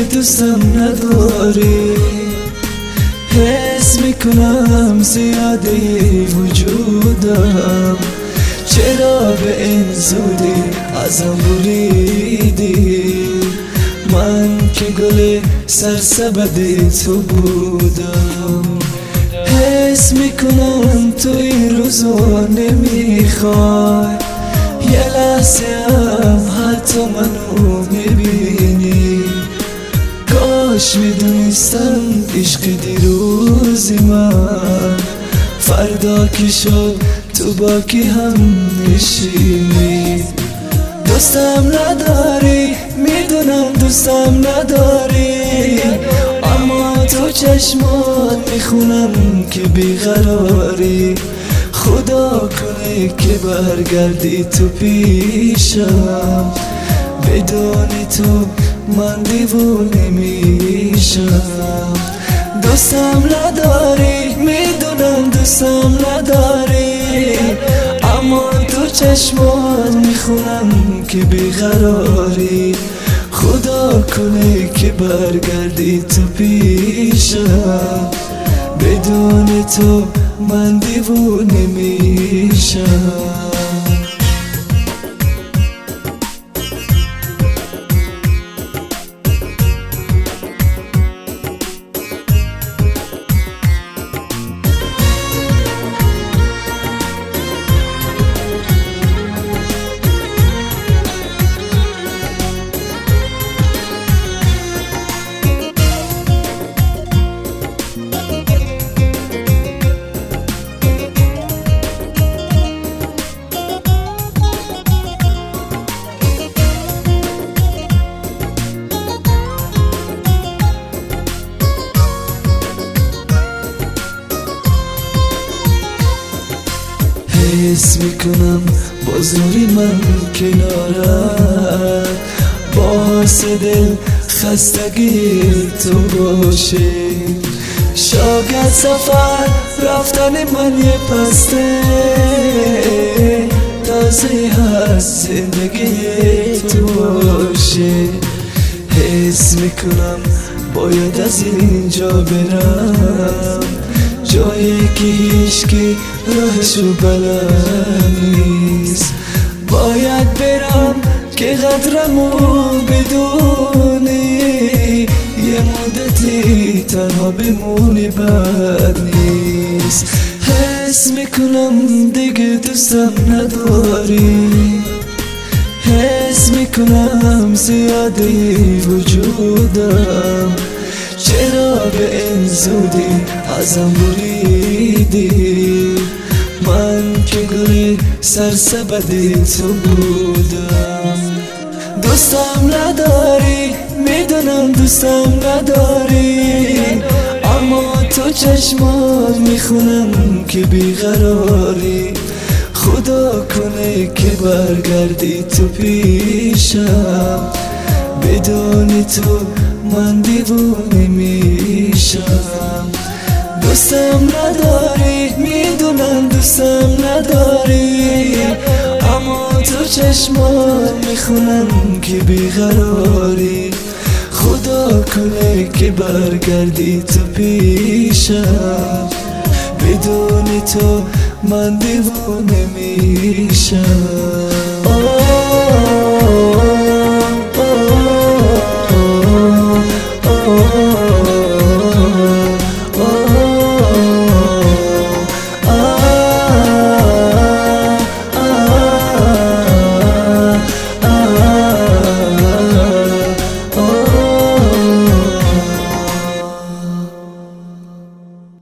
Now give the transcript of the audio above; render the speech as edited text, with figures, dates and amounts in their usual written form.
دوستم نداری، حس میکنم زیاده وجودم، چرا به این زودی ازم بریدی؟ من که گل سرسبد تو بودم، حس میکنم تو این روزو نمیخوای، یه لحظه هم حتی منو میبینی. کاش میدونستم عشق دیروزی من فردا که شد تو با کی هم نشینی. دوستم نداری، میدونم دوستم نداری، اما تو چشمات میخونم که بیقراری. خدا کنه که برگردی تو پیشم، بدون تو من دیوونه میشم. دوستم نداری، میدونم دوستم نداری، اما تو چشمات میخونم که بیقراری. خدا کنه که برگردی تو پیشم، بدون تو من دیوونه میشم. حس میکنم بازوری من کنارت، باعث دل خستگی تو باشه. شاید سفر رفتن من یه پسته، تازه هست زندگی تو باشه. حس میکنم باید از اینجا برم، جایی که هیچکی راهشو بلد نیست. باید برم که قدرمو بدونی، یه مدتی تنها بمونی بد نیست. حس میکنم دیگه دوستم نداری، حس میکنم زیاده وجودم، چرا به این زودی ازم بریدی؟ من که گل سرسبد تو بودم. دوستم نداری، میدونم دوستم نداری، اما تو چشمات میخونم که بیقراری. خدا کنه که برگردی تو پیشم، بدون تو من دیوونه میشم. دوستم نداری، میدونم دوستم نداری، اما تو چشمات میخونم که بیقراری. خدا کنه که برگردی تو پیشم، بدون تو من دیوونه میشم.